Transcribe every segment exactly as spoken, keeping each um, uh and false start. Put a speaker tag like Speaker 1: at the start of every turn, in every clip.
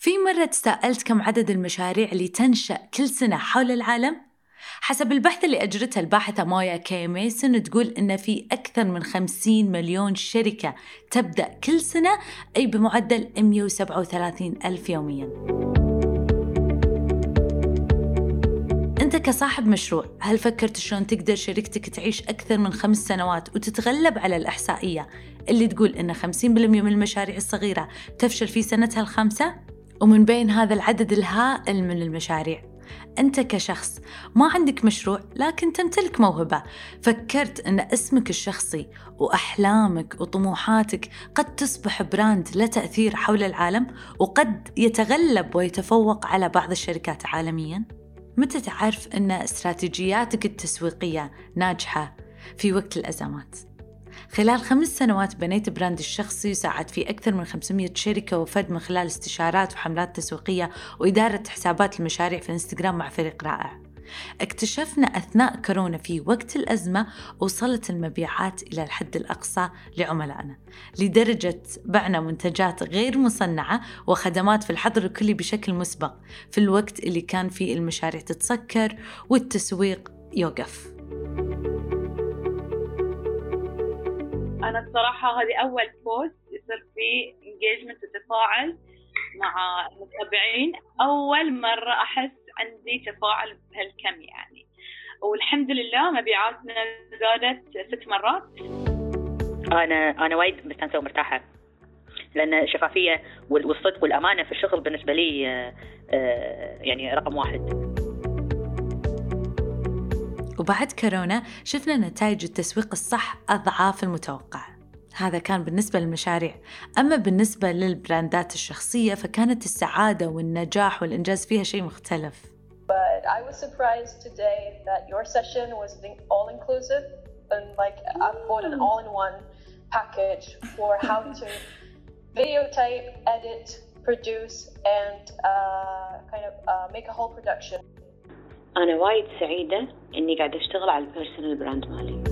Speaker 1: في مرة تساءلت كم عدد المشاريع اللي تنشأ كل سنة حول العالم؟ حسب البحث اللي أجرته الباحثة مايا كي ميسون تقول إن في أكثر من خمسين مليون شركة تبدأ كل سنة، أي بمعدل مئة وسبعة وثلاثين ألف يومياً. أنت كصاحب مشروع، هل فكرت شلون تقدر شركتك تعيش أكثر من خمس سنوات وتتغلب على الإحصائية اللي تقول إن خمسين بالمئة من المشاريع الصغيرة تفشل في سنتها الخامسة؟ ومن بين هذا العدد الهائل من المشاريع، أنت كشخص ما عندك مشروع لكن تمتلك موهبة، فكرت أن اسمك الشخصي وأحلامك وطموحاتك قد تصبح براند له تأثير حول العالم وقد يتغلب ويتفوق على بعض الشركات عالمياً؟ متى تعرف أن استراتيجياتك التسويقية ناجحة في وقت الأزمات؟ خلال خمس سنوات بنيت براند الشخصي وساعد في أكثر من خمسمئة شركة وفد من خلال استشارات وحملات تسويقية وإدارة حسابات المشاريع في الانستغرام مع فريق رائع. اكتشفنا أثناء كورونا في وقت الأزمة وصلت المبيعات إلى الحد الأقصى لعملائنا، لدرجة بعنا منتجات غير مصنعة وخدمات في الحظر الكلي بشكل مسبق في الوقت اللي كان فيه المشاريع تتسكر والتسويق يوقف.
Speaker 2: أنا الصراحة هذه أول بوست يصير فيه engagement وتفاعل مع المتابعين، أول مرة أحس عندي تفاعل بهالكم يعني، والحمد لله مبيعاتنا زادت ست مرات.
Speaker 3: أنا أنا وايد مستانسة ومرتاحة لأن الشفافية والصدق والأمانة في الشغل بالنسبة لي يعني رقم واحد.
Speaker 1: وبعد كورونا شفنا نتائج التسويق الصح أضعاف المتوقع. هذا كان بالنسبة للمشاريع. أما بالنسبة للبراندات الشخصية فكانت السعادة والنجاح والإنجاز فيها شيء مختلف.
Speaker 4: But I was surprised today that your session was all inclusive and like I bought an all-in-one package for how to videotape, edit, produce and uh, kind of uh, make a whole production.
Speaker 3: أنا وايد سعيدة إني قاعدة أشتغل على البيرسونال براند مالي.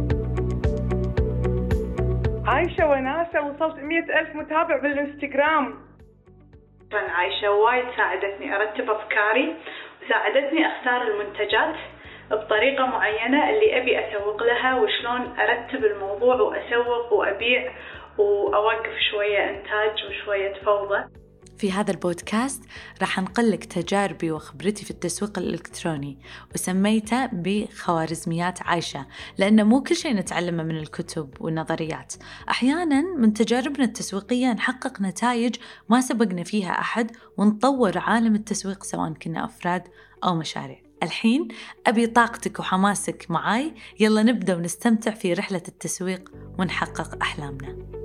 Speaker 5: عايشة وناسة وصلت مئة ألف متابع بالإنستغرام.
Speaker 6: طبعاً عايشة وايد ساعدتني أرتب أفكاري وساعدتني أختار المنتجات بطريقة معينة اللي أبي أسوق لها وشلون أرتب الموضوع وأسوق وأبيع وأوقف شوية إنتاج وشوية فوضى.
Speaker 1: في هذا البودكاست راح نقلك تجاربي وخبرتي في التسويق الإلكتروني وسميته بخوارزميات عايشة، لأن مو كل شيء نتعلمه من الكتب والنظريات. أحياناً من تجاربنا التسويقية نحقق نتائج ما سبقنا فيها أحد ونطور عالم التسويق سواء كنا أفراد أو مشاريع. الحين أبي طاقتك وحماسك معاي، يلا نبدأ ونستمتع في رحلة التسويق ونحقق أحلامنا.